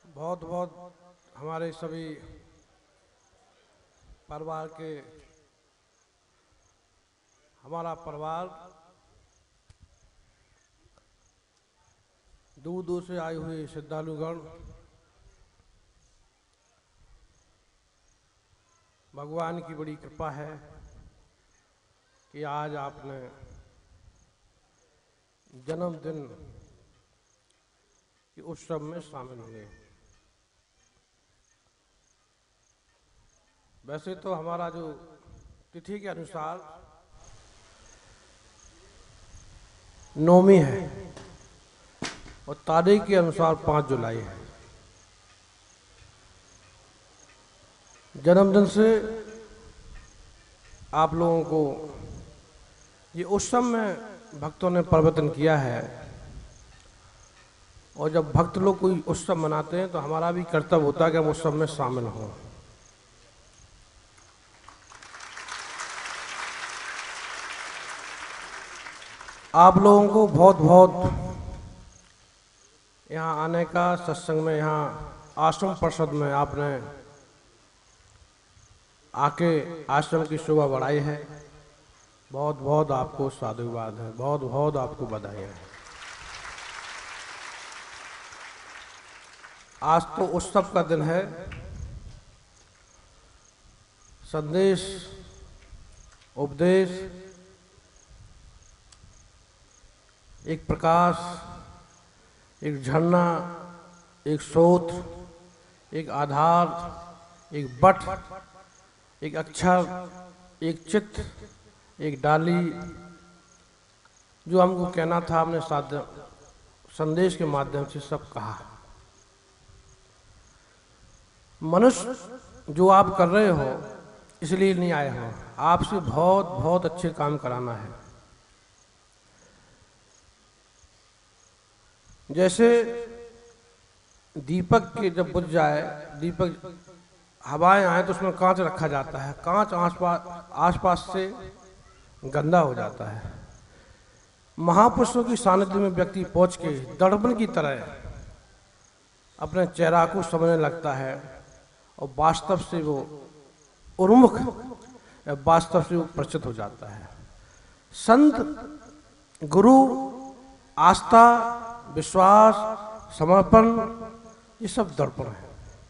बहुत बहुत हमारे सभी परिवार के हमारा परिवार दूर दूर से आए हुए श्रद्धालुगण भगवान की बड़ी कृपा है कि आज आपने जन्मदिन के उत्सव में शामिल हुए। वैसे तो हमारा जो तिथि के अनुसार नवमी है और तारीख के अनुसार 5 जुलाई है। जन्मदिन से आप लोगों को ये उत्सव में भक्तों ने परिवर्तन किया है और जब भक्त लोग कोई उत्सव मनाते हैं तो हमारा भी कर्तव्य होता है कि हम उत्सव में शामिल हों। आप लोगों को बहुत बहुत यहाँ आने का, सत्संग में, यहाँ आश्रम परिषद में आपने आके आश्रम की शोभा बढ़ाई है। बहुत बहुत आपको साधुवाद है, बहुत बहुत आपको बधाई है। आज तो उत्सव का दिन है। संदेश, उपदेश, एक प्रकाश, एक झरना, एक स्रोत, एक आधार, एक बट, एक अक्षर, एक चित्त, एक डाली, जो हमको कहना था हमने संदेश के माध्यम से सब कहा। मनुष्य जो आप कर रहे हो इसलिए नहीं आए हो, आपसे बहुत बहुत अच्छे काम कराना है। जैसे दीपक के जब बुझ जाए, दीपक हवाएं आए तो उसमें कांच रखा जाता है, कांच आसपास से गंदा हो जाता है। महापुरुषों की सानिध्य में व्यक्ति पहुंच के दर्पण की तरह अपने चेहरा को समझने लगता है और वास्तव से वो उन्मुख, वास्तव से वो परिचित हो जाता है। संत, गुरु, आस्था, विश्वास, समर्पण, ये सब दर्पण है।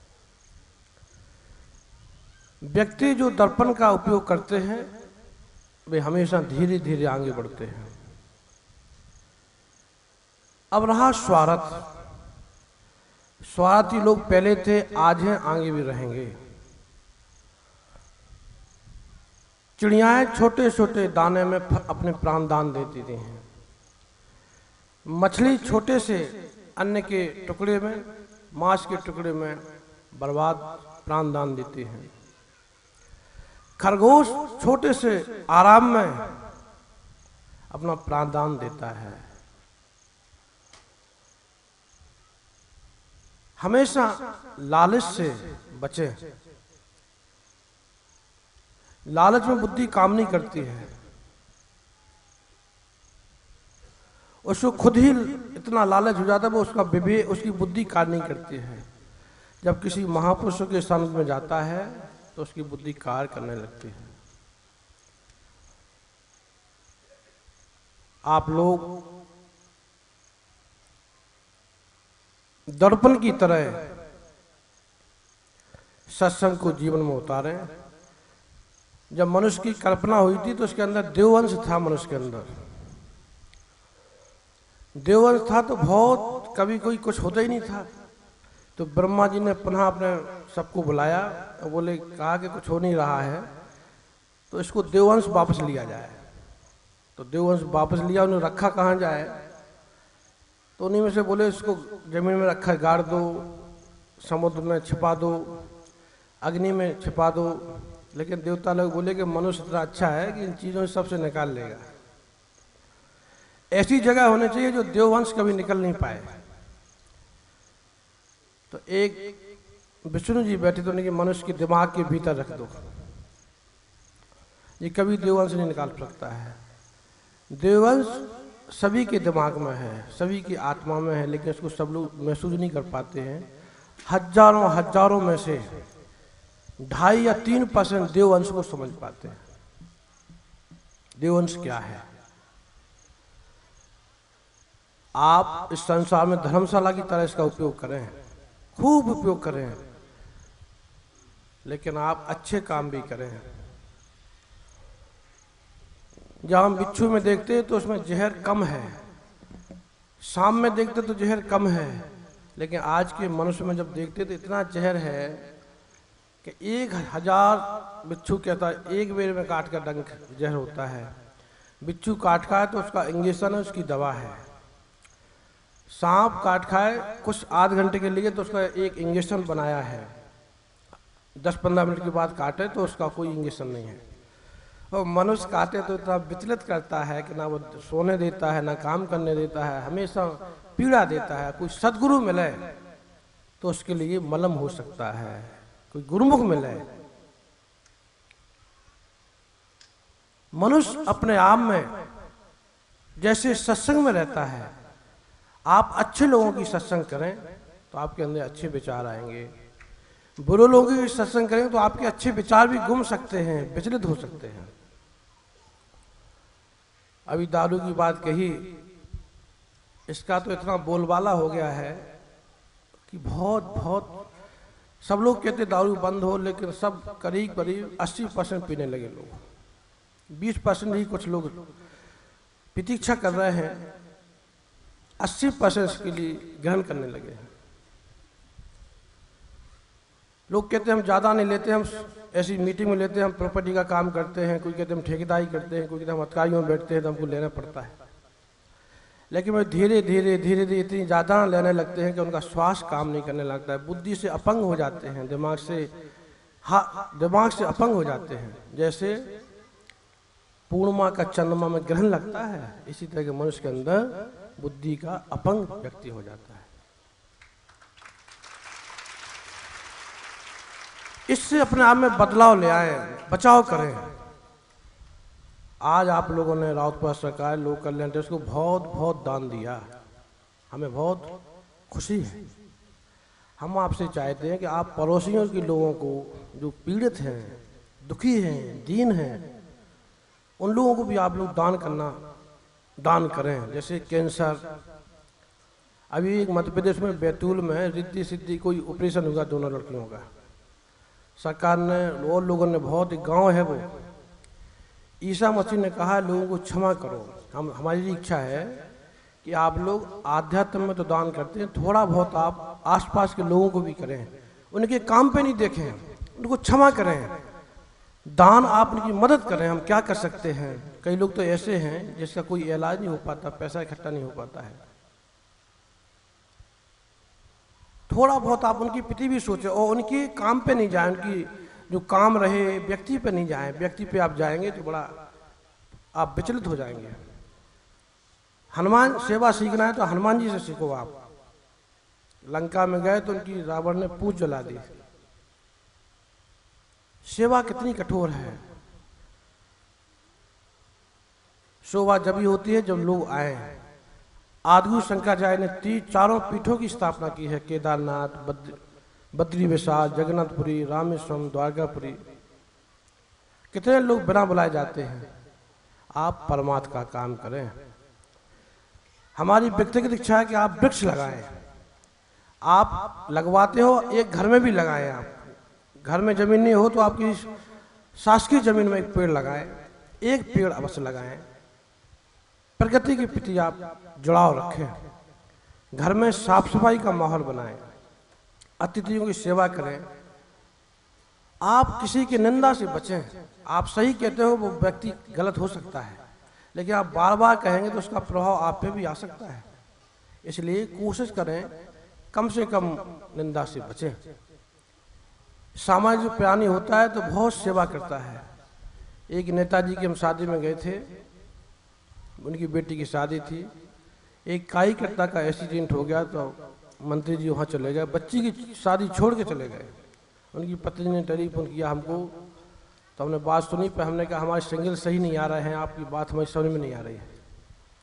व्यक्ति जो दर्पण का उपयोग करते हैं वे हमेशा धीरे धीरे आगे बढ़ते हैं। अब रहा स्वार्थ। स्वार्थी लोग पहले थे, आज हैं, आगे भी रहेंगे। चिड़ियाएं छोटे छोटे दाने में अपने प्राण दान देती हैं। मछली छोटे से अन्न के टुकड़े में, मांस के टुकड़े में बर्बाद प्राण दान देती हैं। खरगोश छोटे से आराम में अपना प्राण दान देता है। हमेशा लालच से बचें। लालच में बुद्धि काम नहीं करती है। उसको खुद ही इतना लालच हो जाता है वो उसका विवेक, उसकी बुद्धि कार्य नहीं करती है। जब किसी महापुरुषों के सानिध्य में जाता है तो उसकी बुद्धि कार्य करने लगती है। आप लोग दर्पण की तरह सत्संग को जीवन में उतारें। जब मनुष्य की कल्पना हुई थी तो उसके अंदर देववंश था। मनुष्य के अंदर देववंश था तो बहुत, कभी कोई कुछ होता ही नहीं था। तो ब्रह्मा जी ने पुनः अपने सबको बुलाया और बोले, कहा कि कुछ हो नहीं रहा है तो इसको देववंश वापस लिया जाए। तो देववंश वापस लिया। उन्हें रखा कहाँ जाए तो उन्हीं में से बोले इसको जमीन में रखा, गाड़ दो, समुद्र में छिपा दो, अग्नि में छिपा दो। लेकिन देवता लोग बोले कि मनुष्य इतना अच्छा है कि इन चीज़ों से सबसे निकाल लेगा। ऐसी जगह होनी चाहिए जो देववंश कभी निकल नहीं पाए। तो एक विष्णु जी बैठे तो उनके मनुष्य के दिमाग के भीतर रख दो, ये कभी देववंश नहीं निकाल सकता है। देववंश सभी के दिमाग में है, सभी की आत्मा में है, लेकिन उसको सब लोग महसूस नहीं कर पाते हैं। हजारों हजारों में से 2.5 या 3% देववंश को समझ पाते हैं। देववंश क्या है? आप इस संसार में धर्मशाला की तरह इसका उपयोग करें, खूब उपयोग करें, लेकिन आप अच्छे काम भी करें। जब हम बिच्छू में देखते हैं तो उसमें जहर कम है, शाम में देखते तो जहर कम है, लेकिन आज के मनुष्य में जब देखते तो इतना जहर है कि 1000 बिच्छू कहता है एक बेर में काट कर डंक जहर होता है। बिच्छू काट खाए तो उसका इंजेक्शन है, उसकी दवा है। सांप काट खाए कुछ आध घंटे के लिए तो उसका एक इंजेक्शन बनाया है, 10-15 मिनट के बाद काटे तो उसका कोई इंजेक्शन नहीं है। और मनुष्य काटे तो इतना विचलित करता है कि ना वो सोने देता है, ना काम करने देता है, हमेशा पीड़ा देता है। कोई सदगुरु मिले तो उसके लिए मलम हो सकता है, कोई गुरुमुख मिले। मनुष्य अपने आप में जैसे सत्संग में रहता है, आप अच्छे लोगों की सत्संग करें तो आपके अंदर अच्छे विचार आएंगे, बुरे लोगों की सत्संग करें तो आपके अच्छे विचार भी गुम सकते हैं, विचलित हो सकते हैं। अभी दारू की बात कही, इसका तो इतना बोलबाला हो गया है कि बहुत सब लोग कहते दारू बंद हो, लेकिन सब करीब 80% पीने लगे लोग। 20% ही कुछ लोग प्रतीक्षा कर रहे हैं, 80% इसके लिए ग्रहण करने लगे हैं। लोग कहते हैं हम ज़्यादा नहीं लेते, हम ऐसी मीटिंग में लेते हैं, हम प्रॉपर्टी का काम करते हैं, कोई कहते हैं हम ठेकेदारी करते हैं, कोई कहते हैं हम अधिकारियों में बैठते हैं तो हमको लेना पड़ता है। लेकिन वो धीरे धीरे इतनी ज़्यादा लेने लगते हैं कि उनका श्वास काम नहीं करने लगता है, बुद्धि से अपंग हो जाते हैं, दिमाग से अपंग हो जाते हैं। जैसे पूर्णिमा का चंद्रमा में ग्रहण लगता है, इसी तरह के मनुष्य के अंदर बुद्धि का अपंग व्यक्ति हो जाता है। इससे अपने आप में बदलाव ले आए, बचाव करें। आज आप लोगों ने राउतपाल सरकार लोक कल्याण ट्रस्ट को बहुत दान दिया, हमें बहुत खुशी है। हम आपसे चाहते हैं कि आप पड़ोसियों के लोगों को जो पीड़ित हैं, दुखी हैं, दीन हैं, उन लोगों को भी आप लोग दान करें। जैसे कैंसर, अभी एक मध्य प्रदेश में बैतूल में रिद्धि सिद्धि कोई ऑपरेशन हुआ 2 लड़कियों का। सरकार ने और लोगों ने, बहुत एक गांव है वो, ईसा मसीह ने कहा लोगों को क्षमा करो। हमारी इच्छा है कि आप लोग आध्यात्म में तो दान करते हैं, थोड़ा बहुत आप आसपास के लोगों को भी करें, उनके काम पे नहीं देखें, उनको क्षमा करें, दान आप उनकी मदद करें। हम क्या कर सकते हैं? कई लोग तो ऐसे हैं जिसका कोई इलाज नहीं हो पाता, पैसा इकट्ठा नहीं हो पाता है। थोड़ा बहुत आप उनकी प्रति भी सोचें और उनके काम पे नहीं जाएं, उनकी जो काम रहे व्यक्ति पे नहीं जाएं। व्यक्ति पे आप जाएंगे तो बड़ा आप विचलित हो जाएंगे। हनुमान सेवा सीखना है तो हनुमान जी से सीखो। आप लंका में गए तो उनकी रावण ने पूछ जला दी। सेवा कितनी कठोर है। शोभा जब ही होती है जब लोग आए। आदिगुरु शंकराचार्य ने 4 पीठों की स्थापना की है, केदारनाथ, बद्री विशाल, जगन्नाथपुरी, रामेश्वरम, द्वारकापुरी। कितने लोग बिना बुलाए जाते हैं। आप परमात्मा का काम करें। हमारी व्यक्तिगत इच्छा है कि आप वृक्ष लगाएं। आप लगवाते हो, एक घर में भी लगाएं। आप घर में जमीन नहीं हो तो आपकी शासकीय जमीन में एक पेड़ लगाएं, एक पेड़ अवश्य लगाएं। प्रकृति के प्रति आप जुड़ाव रखें। घर में साफ सफाई का माहौल बनाएं, अतिथियों की सेवा करें। आप किसी की निंदा से बचें। आप सही कहते हो, वो व्यक्ति गलत हो सकता है, लेकिन आप बार बार कहेंगे तो उसका प्रभाव आप पे भी आ सकता है। इसलिए कोशिश करें कम से कम निंदा से बचें। सामाजिक प्राणी होता है तो बहुत सेवा करता है। एक नेताजी की हम शादी में गए थे, उनकी बेटी की शादी थी। एक कार्यकर्ता का एक्सीडेंट हो गया तो मंत्री जी वहाँ चले गए, बच्ची की शादी छोड़ के चले गए। उनकी पत्नी ने टेलीफोन किया हमको, तो हमने बात सुनी, पर हमने कहा हमारे सिंगल सही नहीं आ रहे हैं, आपकी बात हमारी समझ में नहीं आ रही है।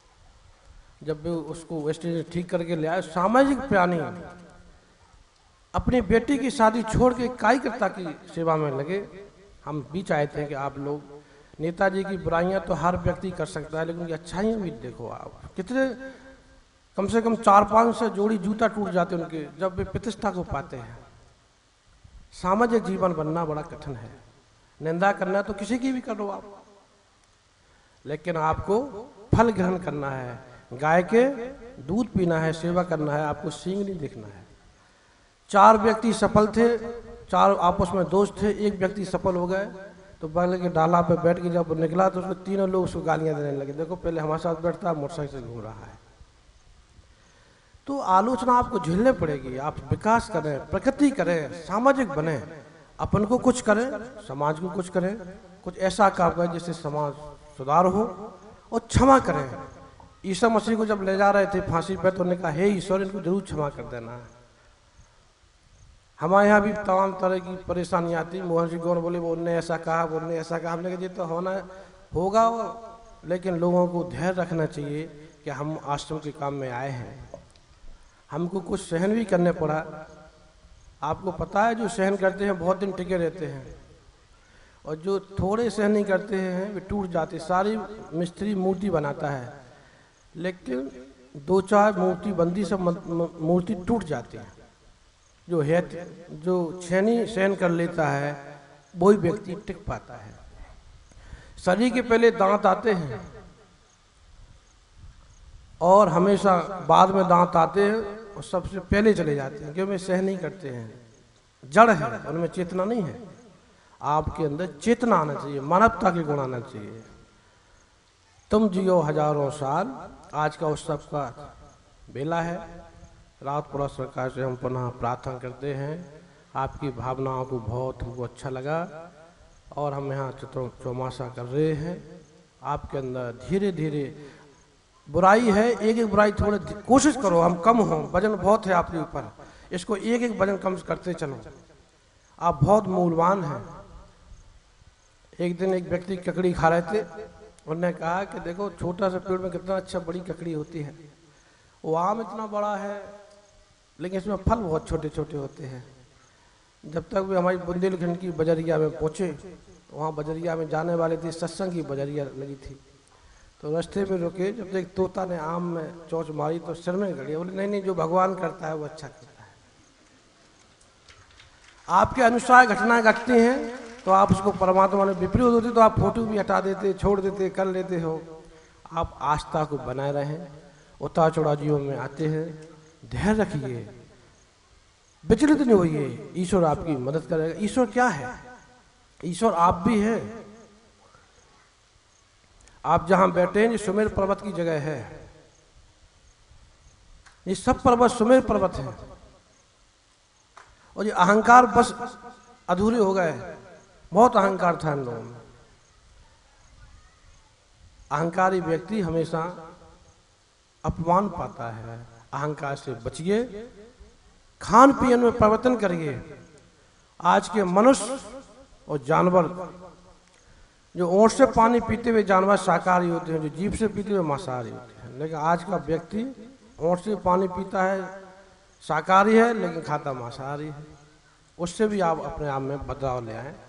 जब भी उसको एक्सीडेंट ठीक करके ले आए, सामाजिक प्राणी अपनी बेटी की शादी छोड़ के कार्यकर्ता की सेवा में लगे। हम भी चाहते हैं कि आप लोग, नेताजी की बुराइयां तो हर व्यक्ति कर सकता है, लेकिन उनकी अच्छाइयां भी देखो। आप कितने, कम से कम 4-5 से जोड़ी जूता टूट जाते हैं उनके जब वे प्रतिष्ठा को पाते हैं। सामाजिक जीवन बनना बड़ा कठिन है। निंदा करना तो किसी की भी करो आप, लेकिन आपको फल ग्रहण करना है। गाय के दूध पीना है, सेवा करना है, आपको सींग नहीं देखना है। 4 व्यक्ति सफल थे, 4 आपस में दोस्त थे, एक व्यक्ति सफल हो गए तो बगल के डाला पे बैठ के जब निकला तो उसको तीनों लोग उसको गालियां देने लगे, देखो पहले हमारे साथ बैठता है, मोटरसाइकिल से घूम रहा है। तो आलोचना आपको झेलने पड़ेगी। आप विकास करें, प्रगति करें, सामाजिक बने, अपन को कुछ करें, समाज को कुछ करें, कुछ ऐसा काम करें जिससे समाज सुधार हो, और क्षमा करें। ईसा मसीह को जब ले जा रहे थे फांसी पे तो उन्होंने कहा, हे ईश्वर, इनको जरूर क्षमा कर देना। हमारे यहाँ भी तमाम तरह की परेशानी आती। मोहन सिंह गौर बोले, वो उनने ऐसा कहा, वो उनने ऐसा कहा। हमने कहा ये तो होना होगा, लेकिन लोगों को धैर्य रखना चाहिए कि हम आश्रम के काम में आए हैं। हमको कुछ सहन भी करने पड़ा। आपको पता है, जो सहन करते हैं बहुत दिन टिके रहते हैं, और जो थोड़े सहन नहीं करते हैं वे टूट जाते। सारी मिस्त्री मूर्ति बनाता है, लेकिन 2-4 मूर्ति बंदी सब मूर्ति टूट जाती है। जो छेनी सहन कर लेता है वही व्यक्ति टिक पाता है। शरीर के पहले दांत आते हैं और हमेशा बाद में दांत आते हैं, और सबसे पहले चले जाते हैं, क्योंकि वे सहन नहीं करते हैं। जड़ है, उनमें चेतना नहीं है। आपके अंदर चेतना आना चाहिए, मानवता के गुण आना चाहिए। तुम जियो हजारों साल, आज का उत्सव का बेला है। राउतपुरा सरकार से हम पुनः प्रार्थना करते हैं। आपकी भावनाओं को बहुत हमको अच्छा लगा, और हम यहाँ चौमासा कर रहे हैं। आपके अंदर धीरे धीरे बुराई है, एक बुराई थोड़े कोशिश करो, हम कम हो। वजन बहुत है आपके ऊपर, इसको एक वजन कम करते चलो। आप बहुत मूल्यवान हैं। एक दिन एक व्यक्ति ककड़ी खा रहे थे, उन्होंने कहा कि देखो छोटा सा पेड़ में कितना अच्छा बड़ी ककड़ी होती है। वो आम इतना बड़ा है, लेकिन इसमें फल बहुत छोटे छोटे होते हैं। जब तक वे हमारी बुंदेलखंड की बजरिया में पहुँचे, वहाँ बजरिया में जाने वाले थे, सत्संग की बजरिया लगी थी, तो रास्ते में रुके। जब तक तोता ने आम में चोंच मारी तो सिर में गड़ी। बोले नहीं नहीं, जो भगवान करता है वो अच्छा करता है। आपके अनुसार घटनाएं घटती हैं तो आप उसको परमात्मा ने विपरीत होती तो आप फोटो भी हटा देते, छोड़ देते, कर लेते हो। आप आस्था को बनाए रहें। उतार चढ़ाव जीवन में आते हैं, धैर्य रखिए, विचलित नहीं होइए। ईश्वर आपकी मदद करेगा। ईश्वर क्या है? ईश्वर आप भी है। आप जहां बैठे हैं, ये सुमेर पर्वत की जगह है। ये सब पर्वत सुमेर पर्वत है, और ये अहंकार बस अधूरे हो गए। बहुत अहंकार था इन लोगों में। अहंकारी व्यक्ति हमेशा अपमान पाता है। अहंकार से बचिए, खान पीन में परिवर्तन करिए। आज के मनुष्य और जानवर, जो ओंठ से पानी पीते हुए जानवर शाकाहारी होते हैं, जो जीभ से पीते हुए मांसाहारी होते हैं। लेकिन आज का व्यक्ति ओंठ से पानी पीता है, शाकाहारी है, लेकिन खाता मांसाहारी है। उससे भी आप अपने आप में बदलाव ले आए।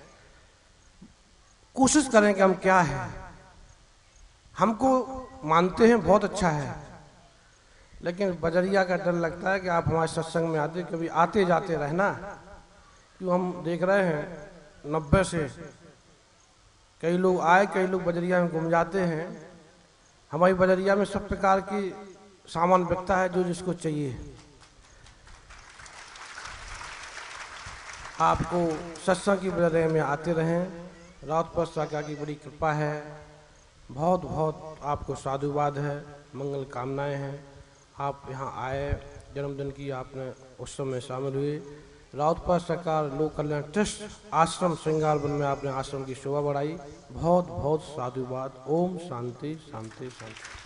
कोशिश करें कि हम क्या है। हमको मानते हैं बहुत अच्छा है, लेकिन बजरिया का डर लगता है कि आप हमारे सत्संग में आते, कभी आते जाते रहना। क्यों हम देख रहे हैं 90 से कई लोग आए, कई लोग बजरिया में घूम जाते हैं। हमारी बजरिया में सब प्रकार की सामान बिकता है, जो जिसको चाहिए। आपको सत्संग की बजरिया में आते रहें। राउतपुरा शाखा की बड़ी कृपा है। बहुत बहुत आपको साधुवाद है, मंगल कामनाएं हैं। आप यहाँ आए, जन्मदिन की आपने उत्सव में शामिल हुए। राउतपुरा सरकार लोक कल्याण ट्रस्ट आश्रम श्रृंगारवन में आपने आश्रम की शोभा बढ़ाई। बहुत बहुत साधुवाद। ओम शांति शांति शांति।